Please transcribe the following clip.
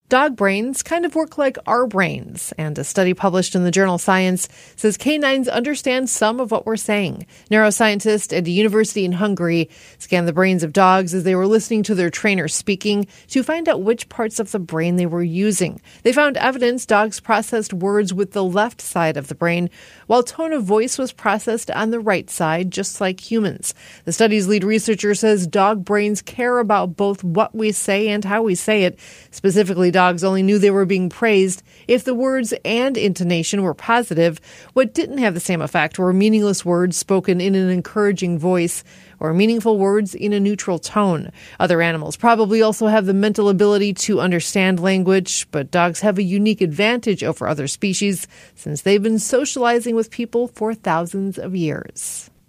Dog brains kind of work like our brains, and a study published in the journal Science says canines understand some of what we're saying. Neuroscientists at a university in Hungary scanned the brains of dogs as they were listening to their trainer speaking to find out which parts of the brain they were using. They found evidence dogs processed words with the left side of the brain, while tone of voice was processed on the right side, just like humans. The study's lead researcher says dog brains care about both what we say and how we say it. Specifically, dogs only knew they were being praised if the words and intonation were positive. What didn't have the same effect were meaningless words spoken in an encouraging voice or meaningful words in a neutral tone. Other animals probably also have the mental ability to understand language, but dogs have a unique advantage over other species since they've been socializing with people for thousands of years.